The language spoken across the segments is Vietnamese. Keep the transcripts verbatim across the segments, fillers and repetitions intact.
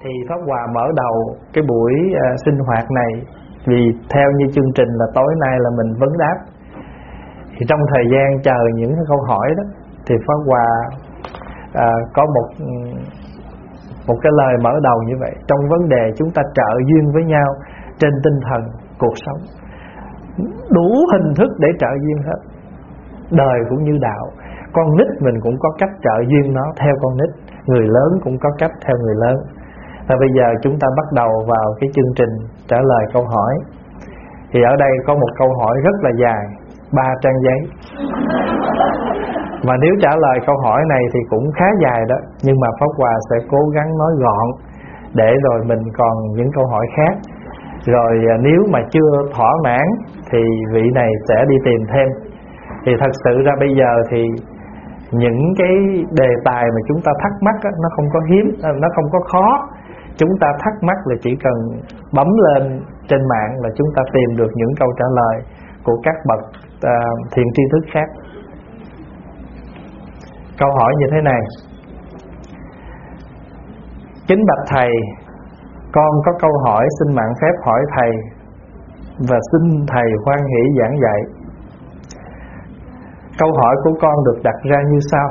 thì Pháp Hòa mở đầu cái buổi uh, sinh hoạt này vì theo như chương trình là tối nay là mình vấn đáp. Thì trong thời gian chờ những cái câu hỏi đó thì Pháp Hòa uh, có một một cái lời mở đầu như vậy. Trong vấn đề chúng ta trợ duyên với nhau trên tinh thần cuộc sống, đủ hình thức để trợ duyên hết. Đời cũng như đạo, con nít mình cũng có cách trợ duyên nó theo con nít, người lớn cũng có cách theo người lớn. Và bây giờ chúng ta bắt đầu vào cái chương trình trả lời câu hỏi. Thì ở đây có một câu hỏi rất là dài, ba trang giấy. Mà nếu trả lời câu hỏi này thì cũng khá dài đó, nhưng mà Pháp Hòa sẽ cố gắng nói gọn để rồi mình còn những câu hỏi khác. Rồi nếu mà chưa thỏa mãn thì vị này sẽ đi tìm thêm. Thì thật sự ra bây giờ thì những cái đề tài mà chúng ta thắc mắc á, nó không có hiếm, nó không có khó. Chúng ta thắc mắc là chỉ cần bấm lên trên mạng là chúng ta tìm được những câu trả lời của các bậc uh, thiện tri thức khác. Câu hỏi như thế này: kính bạch thầy, con có câu hỏi xin mạng phép hỏi thầy và xin thầy hoan hỷ giảng dạy. Câu hỏi của con được đặt ra như sau: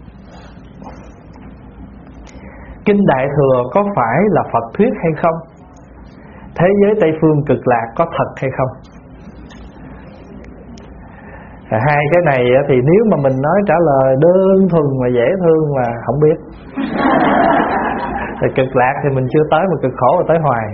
Kinh Đại Thừa có phải là Phật thuyết hay không? Thế giới Tây Phương Cực Lạc có thật hay không? Hai cái này thì nếu mà mình nói trả lời đơn thuần mà dễ thương mà không biết. Thì Cực Lạc thì mình chưa tới, mà cực khổ là tới hoài.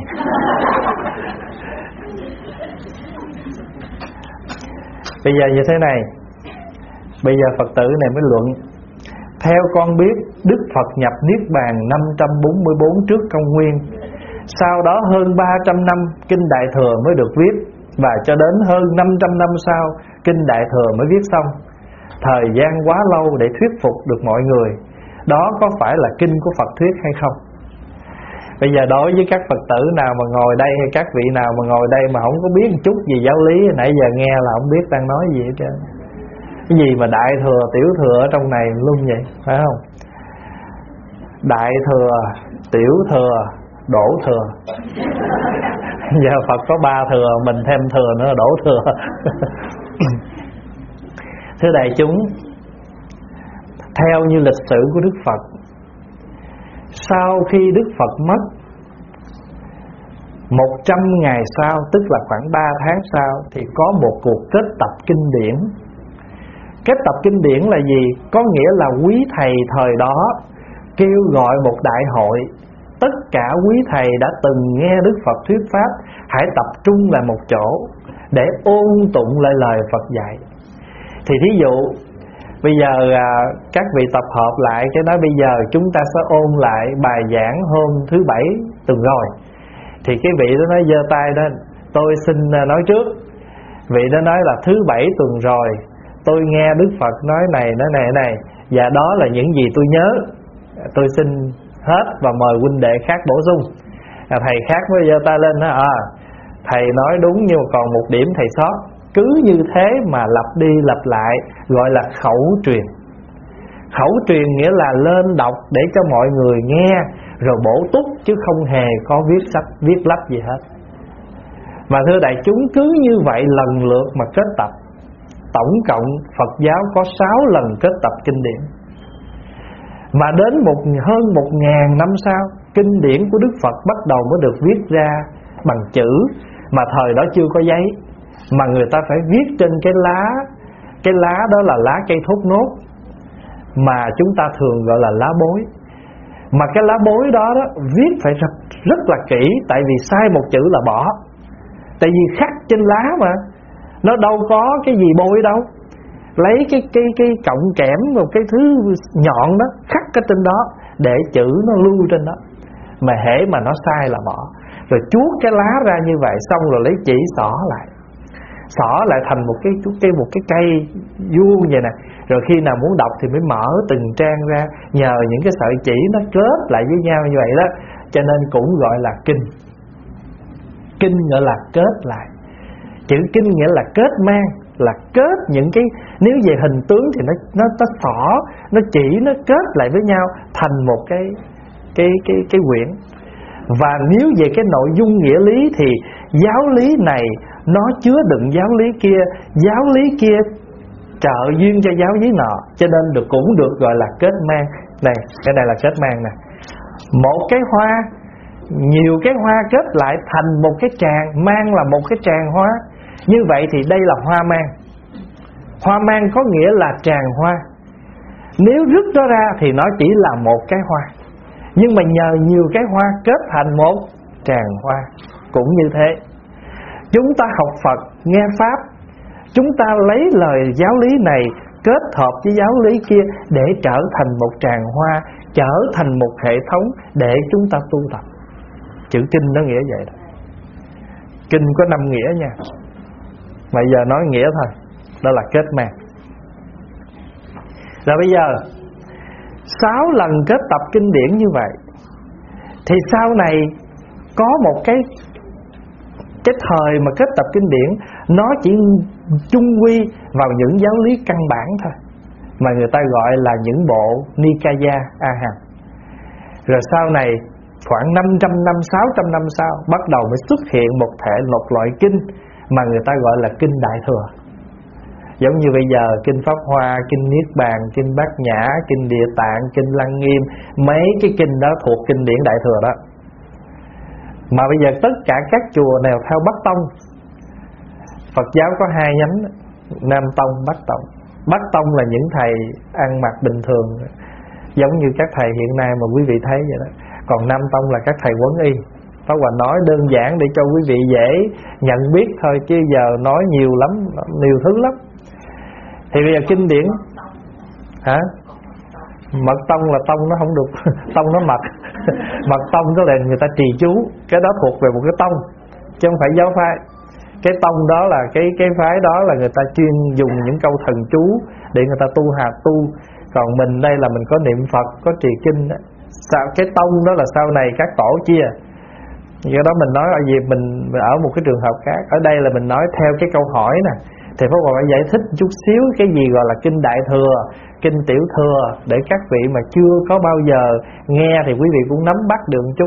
Bây giờ như thế này, bây giờ Phật tử này mới luận. Theo con biết, Đức Phật nhập Niết Bàn năm trăm bốn mươi bốn trước công nguyên. Sau đó hơn ba trăm năm Kinh Đại Thừa mới được viết, và cho đến hơn năm trăm năm sau Kinh Đại Thừa mới viết xong. Thời gian quá lâu để thuyết phục được mọi người. Đó có phải là kinh của Phật thuyết hay không? Bây giờ đối với các Phật tử nào mà ngồi đây, hay các vị nào mà ngồi đây mà không có biết một chút gì giáo lý, nãy giờ nghe là không biết đang nói gì hết trơn. Cái gì mà Đại Thừa, Tiểu Thừa ở trong này luôn vậy, phải không? Đại Thừa, Tiểu Thừa, Đổ Thừa. Giờ Phật có ba thừa, mình thêm thừa nữa là Đổ Thừa. Thưa đại chúng, theo như lịch sử của Đức Phật, sau khi Đức Phật mất, một trăm ngày sau, tức là khoảng ba tháng sau, thì có một cuộc kết tập kinh điển. Kết tập kinh điển là gì? Có nghĩa là quý thầy thời đó kêu gọi một đại hội. Tất cả quý thầy đã từng nghe Đức Phật thuyết pháp hãy tập trung lại một chỗ để ôn tụng lại lời Phật dạy. Thì thí dụ bây giờ à, các vị tập hợp lại, cái nói bây giờ chúng ta sẽ ôn lại bài giảng hôm thứ bảy tuần rồi. Thì cái vị đó nói giơ tay đó, tôi xin nói trước. Vị đó nói là thứ bảy tuần rồi tôi nghe Đức Phật nói này nói này này, và đó là những gì tôi nhớ, tôi xin hết và mời huynh đệ khác bổ sung. à, Thầy khác mới giơ tay lên nói à, thầy nói đúng nhưng mà còn một điểm thầy sót. Cứ như thế mà lặp đi lặp lại, gọi là khẩu truyền. Khẩu truyền nghĩa là lên đọc để cho mọi người nghe rồi bổ túc, chứ không hề có viết sách, viết lách gì hết. Mà thưa đại chúng, cứ như vậy lần lượt mà kết tập. Tổng cộng Phật giáo có sáu lần kết tập kinh điển. Mà đến một, hơn một ngàn năm sau, kinh điển của Đức Phật bắt đầu mới được viết ra bằng chữ. Mà thời đó chưa có giấy, mà người ta phải viết trên cái lá. Cái lá đó là lá cây thốt nốt, mà chúng ta thường gọi là lá bối. Mà cái lá bối đó, đó viết phải rất, rất là kỹ. Tại vì sai một chữ là bỏ. Tại vì khắc trên lá mà, nó đâu có cái gì bôi đâu. Lấy cái, cái, cái cọng kẽm, một cái thứ nhọn đó khắc ở trên đó để chữ nó lưu trên đó. Mà hễ mà nó sai là bỏ. Rồi chuốt cái lá ra như vậy, xong rồi lấy chỉ xỏ lại, xỏ lại thành một cái, cái, một cái cây vuông vậy nè. Rồi khi nào muốn đọc thì mới mở từng trang ra, nhờ những cái sợi chỉ nó kết lại với nhau như vậy đó. Cho nên cũng gọi là kinh. Kinh gọi là kết lại. Chữ kinh nghĩa là kết mang, là kết những cái, nếu về hình tướng thì nó nó nó xỏ, nó chỉ, nó kết lại với nhau thành một cái cái cái cái quyển. Và nếu về cái nội dung nghĩa lý thì giáo lý này nó chứa đựng giáo lý kia, giáo lý kia trợ duyên cho giáo lý nọ, cho nên được cũng được gọi là kết mang. Này, cái này là kết mang nè. Một cái hoa, nhiều cái hoa kết lại thành một cái tràng, mang là một cái tràng hoa. Như vậy thì đây là hoa mang. Hoa mang có nghĩa là tràng hoa. Nếu rứt nó ra thì nó chỉ là một cái hoa, nhưng mà nhờ nhiều cái hoa kết thành một tràng hoa. Cũng như thế, chúng ta học Phật, nghe Pháp, chúng ta lấy lời giáo lý này kết hợp với giáo lý kia để trở thành một tràng hoa, trở thành một hệ thống để chúng ta tu tập. Chữ kinh nó nghĩa vậy đó. Kinh có năm nghĩa nha, mà giờ nói nghĩa thôi. Đó là kết mang. Rồi bây giờ sáu lần kết tập kinh điển như vậy thì sau này có một cái Cái thời mà kết tập kinh điển nó chỉ chung quy vào những giáo lý căn bản thôi, mà người ta gọi là những bộ Nikaya A Hàm. Rồi sau này khoảng năm trăm năm, sáu trăm năm sau bắt đầu mới xuất hiện một thể một loại kinh mà người ta gọi là kinh Đại Thừa. Giống như bây giờ kinh Pháp Hoa, kinh Niết Bàn, kinh Bát Nhã, kinh Địa Tạng, kinh Lăng Nghiêm, mấy cái kinh đó thuộc kinh điển Đại Thừa đó. Mà bây giờ tất cả các chùa nào theo Bắc Tông, Phật giáo có hai nhánh, Nam Tông, Bắc Tông. Bắc Tông là những thầy ăn mặc bình thường, giống như các thầy hiện nay mà quý vị thấy vậy đó. Còn Nam Tông là các thầy quấn y. Pháp Hòa nói đơn giản để cho quý vị dễ nhận biết thôi, chứ giờ nói nhiều lắm, nhiều thứ lắm. Thì bây giờ kinh điển hả? Mật tông là tông nó không được tông nó mật. Mật tông đó là người ta trì chú, cái đó thuộc về một cái tông chứ không phải giáo phái. Cái tông đó là cái cái phái đó là người ta chuyên dùng những câu thần chú để người ta tu hạt tu. Còn mình đây là mình có niệm Phật, có trì kinh đó. Sao cái tông đó là sau này các tổ chia. Do đó mình nói ở gì mình ở một cái trường hợp khác. Ở đây là mình nói theo cái câu hỏi nè, thì Pháp Hòa phải giải thích chút xíu cái gì gọi là kinh Đại Thừa, kinh Tiểu Thừa, để các vị mà chưa có bao giờ nghe thì quý vị cũng nắm bắt được một chút.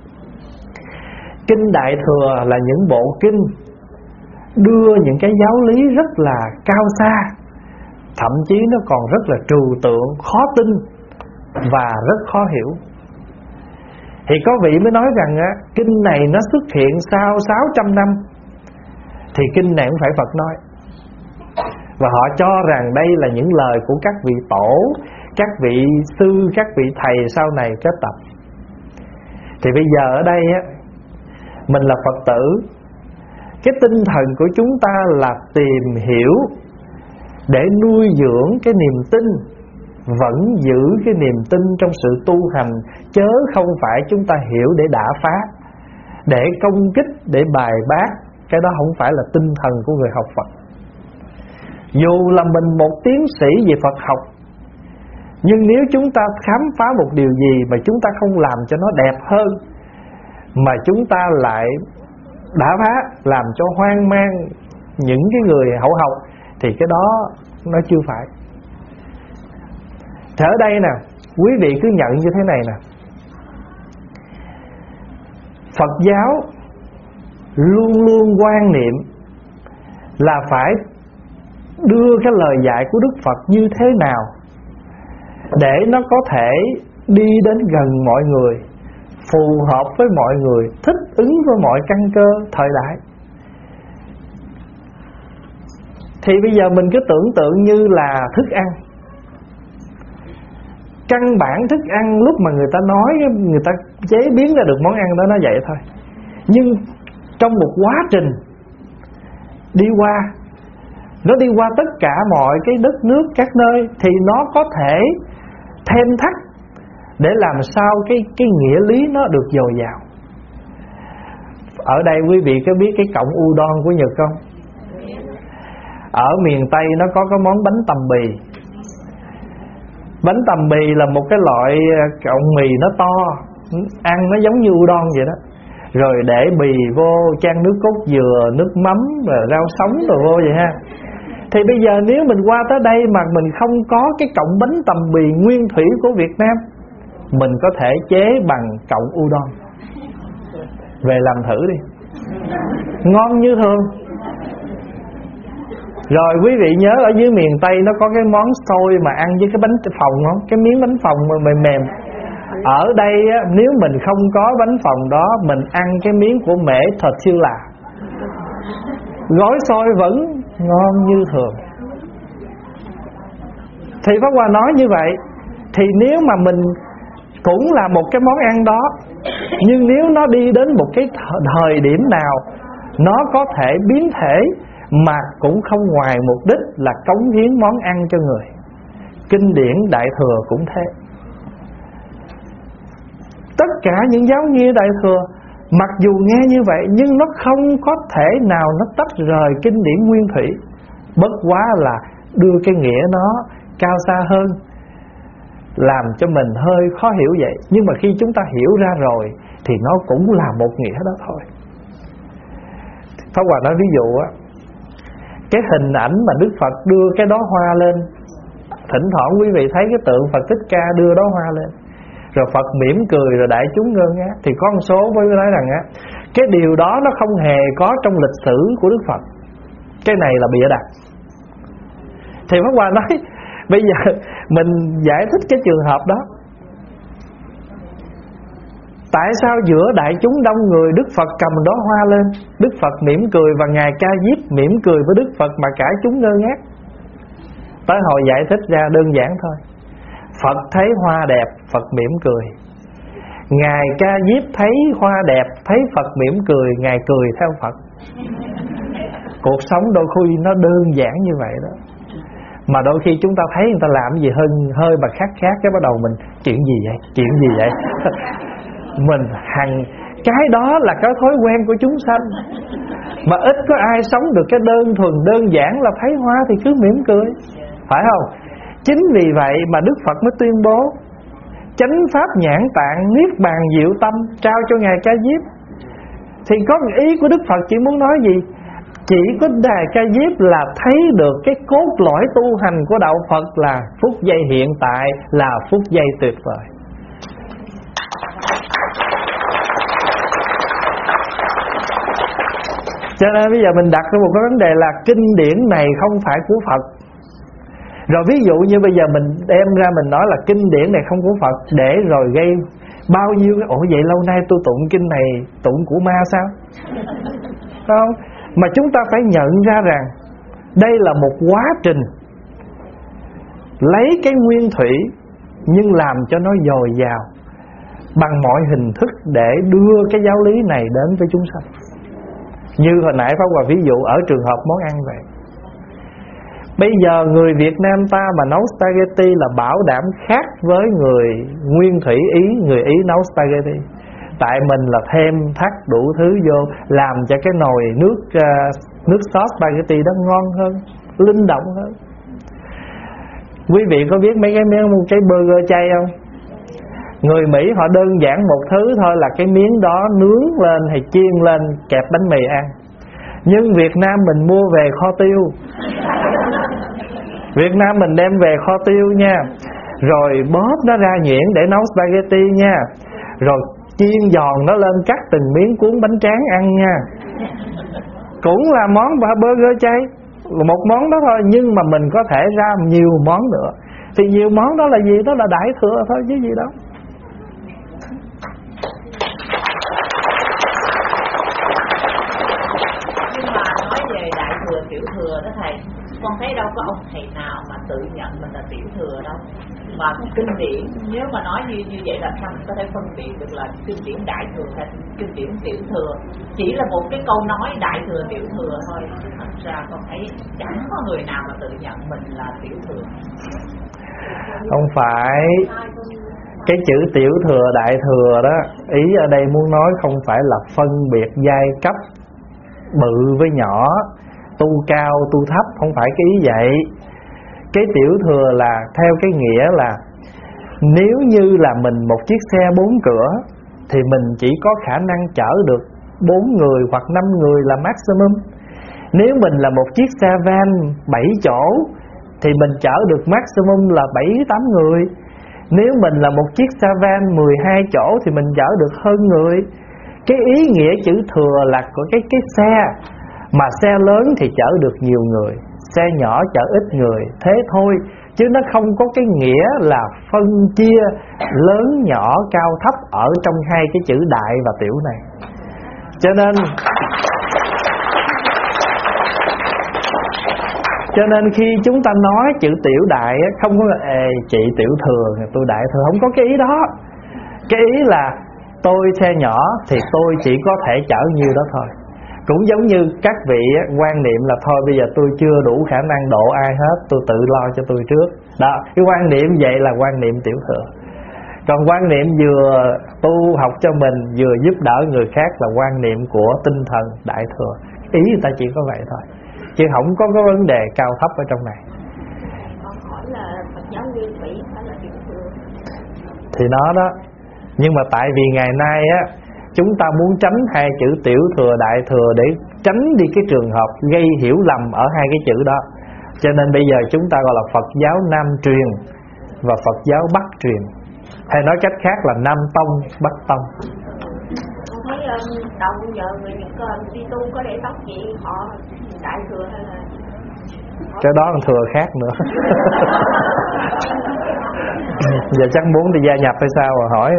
Kinh Đại Thừa là những bộ kinh đưa những cái giáo lý rất là cao xa, thậm chí nó còn rất là trừu tượng, khó tin và rất khó hiểu. Thì có vị mới nói rằng á, kinh này nó xuất hiện sau sáu trăm năm, thì kinh này cũng phải Phật nói. Và họ cho rằng đây là những lời của các vị tổ, các vị sư, các vị thầy sau này kết tập. Thì bây giờ ở đây á, mình là Phật tử, cái tinh thần của chúng ta là tìm hiểu để nuôi dưỡng cái niềm tin, vẫn giữ cái niềm tin trong sự tu hành, chớ không phải chúng ta hiểu để đả phá, để công kích, để bài bác. Cái đó không phải là tinh thần của người học Phật. Dù là mình một tiến sĩ về Phật học, nhưng nếu chúng ta khám phá một điều gì mà chúng ta không làm cho nó đẹp hơn, mà chúng ta lại đả phá, làm cho hoang mang những cái người hậu học, thì cái đó nó chưa phải. Thì ở đây nè, quý vị cứ nhận như thế này nè, Phật giáo luôn luôn quan niệm là phải đưa cái lời dạy của Đức Phật như thế nào để nó có thể đi đến gần mọi người, phù hợp với mọi người, thích ứng với mọi căn cơ thời đại. Thì bây giờ mình cứ tưởng tượng như là thức ăn. Căn bản thức ăn lúc mà người ta nói, người ta chế biến ra được món ăn đó nó vậy thôi. Nhưng trong một quá trình đi qua, nó đi qua tất cả mọi cái đất nước, các nơi, thì nó có thể thêm thắt để làm sao cái, cái nghĩa lý nó được dồi dào. Ở đây quý vị có biết cái cọng udon của Nhật không? Ở miền Tây nó có cái món bánh tằm bì. Bánh tằm bì là một cái loại cọng mì nó to, ăn nó giống như udon vậy đó. Rồi để bì vô, chan nước cốt dừa, nước mắm, rồi rau sống rồi vô vậy ha. Thì bây giờ nếu mình qua tới đây mà mình không có cái cọng bánh tằm bì nguyên thủy của Việt Nam, mình có thể chế bằng cọng udon. Về làm thử đi, ngon như thường. Rồi quý vị nhớ ở dưới miền Tây nó có cái món xôi mà ăn với cái bánh phồng không? Cái miếng bánh phồng mà mềm mềm. Ở đây á, nếu mình không có bánh phồng đó, mình ăn cái miếng của mễ thật siêu là gói xôi vẫn ngon như thường. Thì Pháp Hòa nói như vậy. Thì nếu mà mình cũng là một cái món ăn đó, nhưng nếu nó đi đến một cái thời điểm nào nó có thể biến thể mà cũng không ngoài mục đích là cống hiến món ăn cho người. Kinh điển Đại Thừa cũng thế. Tất cả những giáo nghĩa Đại Thừa mặc dù nghe như vậy nhưng nó không có thể nào nó tách rời kinh điển nguyên thủy. Bất quá là đưa cái nghĩa nó cao xa hơn, làm cho mình hơi khó hiểu vậy. Nhưng mà khi chúng ta hiểu ra rồi thì nó cũng là một nghĩa đó thôi. Pháp Hòa nói ví dụ á, cái hình ảnh mà Đức Phật đưa cái đóa hoa lên, thỉnh thoảng quý vị thấy cái tượng Phật Thích Ca đưa đóa hoa lên, rồi Phật mỉm cười rồi đại chúng ngơ ngác, thì có một số mới nói rằng á, cái điều đó nó không hề có trong lịch sử của Đức Phật, cái này là bịa đặt. Thì Pháp Hòa nói bây giờ mình giải thích cái trường hợp đó. Tại sao giữa đại chúng đông người Đức Phật cầm đóa hoa lên, Đức Phật mỉm cười, và Ngài Ca Diếp mỉm cười với Đức Phật mà cả chúng ngơ ngác? Tới hồi giải thích ra đơn giản thôi. Phật thấy hoa đẹp, Phật mỉm cười. Ngài Ca Diếp thấy hoa đẹp, thấy Phật mỉm cười, Ngài cười theo Phật. Cuộc sống đôi khi nó đơn giản như vậy đó. Mà đôi khi chúng ta thấy người ta làm gì hơi hơi mà khác khác, cái bắt đầu mình chuyện gì vậy, chuyện gì vậy. Mình hằng cái đó là cái thói quen của chúng sanh, mà ít có ai sống được cái đơn thuần đơn giản là thấy hoa thì cứ mỉm cười, phải không? Chính vì vậy mà Đức Phật mới tuyên bố chánh pháp nhãn tạng niết bàn diệu tâm trao cho Ngài Ca Diếp. Thì có ý của Đức Phật chỉ muốn nói gì? Chỉ có Ngài Ca Diếp là thấy được cái cốt lõi tu hành của đạo Phật là phút giây hiện tại, là phút giây tuyệt vời. Cho nên bây giờ mình đặt ra một cái vấn đề là kinh điển này không phải của Phật. Rồi ví dụ như bây giờ mình đem ra mình nói là kinh điển này không của Phật, để rồi gây bao nhiêu cái ủa vậy lâu nay tôi tụng kinh này tụng của ma sao? Không, mà chúng ta phải nhận ra rằng đây là một quá trình lấy cái nguyên thủy nhưng làm cho nó dồi dào bằng mọi hình thức để đưa cái giáo lý này đến với chúng sanh. Như hồi nãy Pháp Hòa ví dụ ở trường hợp món ăn vậy. Bây giờ người Việt Nam ta mà nấu spaghetti là bảo đảm khác với người nguyên thủy Ý, người Ý nấu spaghetti. Tại mình là thêm thắt đủ thứ vô, làm cho cái nồi nước uh, nước sốt spaghetti đó ngon hơn, linh động hơn. Quý vị có biết mấy cái miếng cái burger chay không? Người Mỹ họ đơn giản một thứ thôi là cái miếng đó nướng lên hay chiên lên kẹp bánh mì ăn. Nhưng Việt Nam mình mua về kho tiêu, Việt Nam mình đem về kho tiêu nha, rồi bóp nó ra nhuyễn để nấu spaghetti nha, rồi chiên giòn nó lên cắt từng miếng cuốn bánh tráng ăn nha. Cũng là món burger chay, một món đó thôi, nhưng mà mình có thể ra nhiều món nữa. Thì nhiều món đó là gì? Đó là đại thừa thôi chứ gì đâu. Nhưng mà nói về đại thừa tiểu thừa đó thầy, con thấy đâu có ông thầy nào mà tự nhận mình là tiểu thừa đâu. Mà kinh điển nếu mà nói như như vậy là sao có thể phân biệt được là kinh điển đại thừa hay kinh điển tiểu thừa? Chỉ là một cái câu nói đại thừa tiểu thừa thôi, chứ thật ra con thấy chẳng có người nào mà tự nhận mình là tiểu thừa. Không phải. Cái chữ tiểu thừa đại thừa đó, ý ở đây muốn nói không phải là phân biệt giai cấp bự với nhỏ, tu cao tu thấp, không phải cái ý vậy. Cái tiểu thừa là theo cái nghĩa là nếu như là mình một chiếc xe bốn cửa thì mình chỉ có khả năng chở được bốn người hoặc năm người là maximum. Nếu mình là một chiếc xe van bảy chỗ thì mình chở được maximum là bảy tám người. Nếu mình là một chiếc xe van mười hai chỗ thì mình chở được hơn người. Cái ý nghĩa chữ thừa là của cái, cái xe. Mà xe lớn thì chở được nhiều người, xe nhỏ chở ít người, thế thôi. Chứ nó không có cái nghĩa là phân chia lớn nhỏ cao thấp ở trong hai cái chữ đại và tiểu này. Cho nên Cho nên khi chúng ta nói chữ tiểu đại không có là ê chị tiểu thừa, tôi đại thừa, không có cái ý đó. Cái ý là tôi xe nhỏ thì tôi chỉ có thể chở nhiêu đó thôi. Cũng giống như các vị quan niệm là thôi bây giờ tôi chưa đủ khả năng độ ai hết, tôi tự lo cho tôi trước. Đó, cái quan niệm vậy là quan niệm tiểu thừa. Còn quan niệm vừa tu học cho mình, vừa giúp đỡ người khác là quan niệm của tinh thần đại thừa. Ý người ta chỉ có vậy thôi, chứ không có cái vấn đề cao thấp ở trong này. Con hỏi là Phật giáo Nguyên Thủy phải là tiểu thừa? Thì nó đó. Nhưng mà tại vì ngày nay á, chúng ta muốn tránh hai chữ tiểu thừa đại thừa để tránh đi cái trường hợp gây hiểu lầm ở hai cái chữ đó. Cho nên bây giờ chúng ta gọi là Phật giáo Nam truyền và Phật giáo Bắc truyền, hay nói cách khác là Nam tông Bắc tông. Con thấy đầu giờ người những con đi tu có để tóc gì họ đại thừa hay là cái đó là thừa khác nữa. Giờ chắc muốn đi gia nhập hay sao mà hỏi.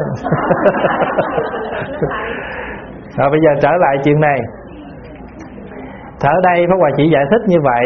Rồi bây giờ trở lại chuyện này. Ở đây Pháp Hòa chỉ giải thích như vậy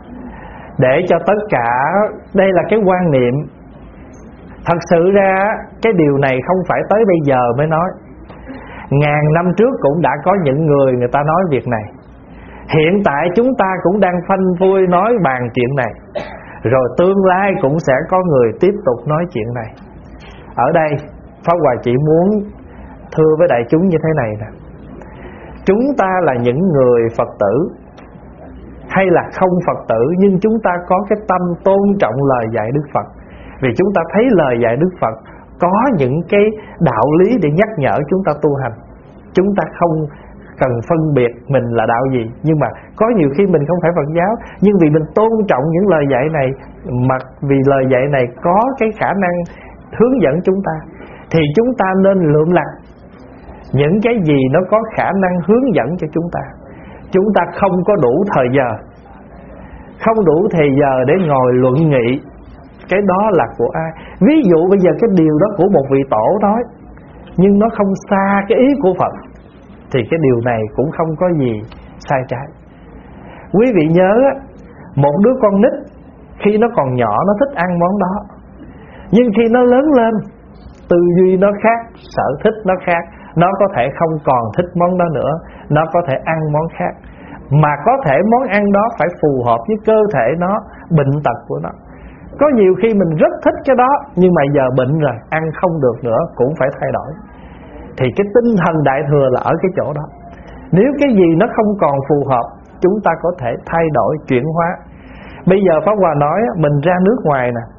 để cho tất cả, đây là cái quan niệm. Thật sự ra cái điều này không phải tới bây giờ mới nói. Ngàn năm trước cũng đã có những người người ta nói việc này. Hiện tại chúng ta cũng đang phanh phui nói bàn chuyện này. Rồi tương lai cũng sẽ có người tiếp tục nói chuyện này. Ở đây Pháp Hòa chỉ muốn thưa với đại chúng như thế này nè. Chúng ta là những người Phật tử hay là không Phật tử, nhưng chúng ta có cái tâm tôn trọng lời dạy Đức Phật. Vì chúng ta thấy lời dạy Đức Phật có những cái đạo lý để nhắc nhở chúng ta tu hành. Chúng ta không cần phân biệt mình là đạo gì. Nhưng mà có nhiều khi mình không phải Phật giáo, nhưng vì mình tôn trọng những lời dạy này, mà vì lời dạy này có cái khả năng hướng dẫn chúng ta, thì chúng ta nên lượm lặt những cái gì nó có khả năng hướng dẫn cho chúng ta. Chúng ta không có đủ thời giờ, không đủ thời giờ để ngồi luận nghị. Cái đó là của ai? Ví dụ bây giờ cái điều đó của một vị tổ nói, nhưng nó không xa cái ý của Phật, thì cái điều này cũng không có gì sai trái. Quý vị nhớ, một đứa con nít khi nó còn nhỏ nó thích ăn món đó, nhưng khi nó lớn lên, tư duy nó khác, sở thích nó khác, nó có thể không còn thích món đó nữa, nó có thể ăn món khác. Mà có thể món ăn đó phải phù hợp với cơ thể nó, bệnh tật của nó. Có nhiều khi mình rất thích cái đó, nhưng mà giờ bệnh rồi, ăn không được nữa, cũng phải thay đổi. Thì cái tinh thần đại thừa là ở cái chỗ đó. Nếu cái gì nó không còn phù hợp, chúng ta có thể thay đổi, chuyển hóa. Bây giờ Pháp Hòa nói mình ra nước ngoài nè,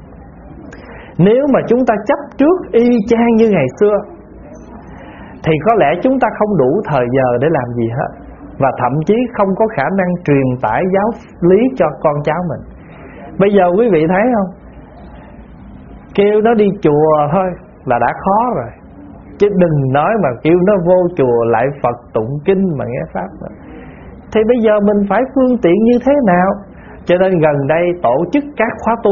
nếu mà chúng ta chấp trước y chang như ngày xưa, thì có lẽ chúng ta không đủ thời giờ để làm gì hết, và thậm chí không có khả năng truyền tải giáo lý cho con cháu mình. Bây giờ quý vị thấy không, kêu nó đi chùa thôi là đã khó rồi, chứ đừng nói mà kêu nó vô chùa lại Phật tụng kinh mà nghe Pháp rồi. Thì bây giờ mình phải phương tiện như thế nào? Cho nên gần đây tổ chức các khóa tu,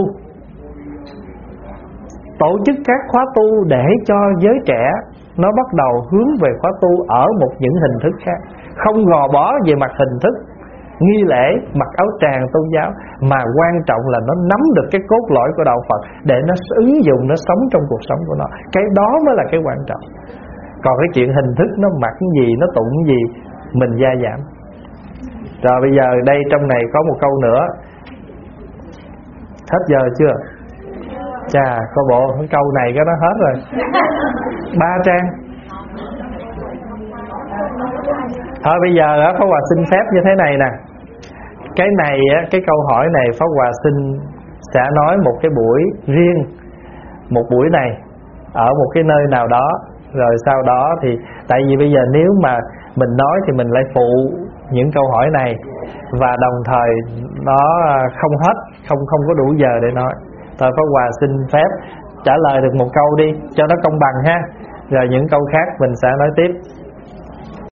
tổ chức các khóa tu để cho giới trẻ nó bắt đầu hướng về khóa tu ở một những hình thức khác, không gò bó về mặt hình thức nghi lễ, mặc áo tràng tôn giáo, mà quan trọng là nó nắm được cái cốt lõi của đạo Phật để nó ứng dụng, nó sống trong cuộc sống của nó. Cái đó mới là cái quan trọng. Còn cái chuyện hình thức nó mặc cái gì, nó tụng cái gì, mình gia giảm. Rồi bây giờ đây trong này có một câu nữa. Hết giờ chưa? Chà, có bộ cái câu này cái nó hết rồi. Ba trang. Thôi bây giờ á, Pháp Hòa xin phép như thế này nè. Cái này á, cái câu hỏi này Pháp Hòa xin sẽ nói một cái buổi riêng, một buổi này ở một cái nơi nào đó. Rồi sau đó thì tại vì bây giờ nếu mà mình nói thì mình lại phụ những câu hỏi này, và đồng thời nó không hết, không không có đủ giờ để nói. Thôi Pháp Hòa xin phép trả lời được một câu đi cho nó công bằng ha. Rồi những câu khác mình sẽ nói tiếp.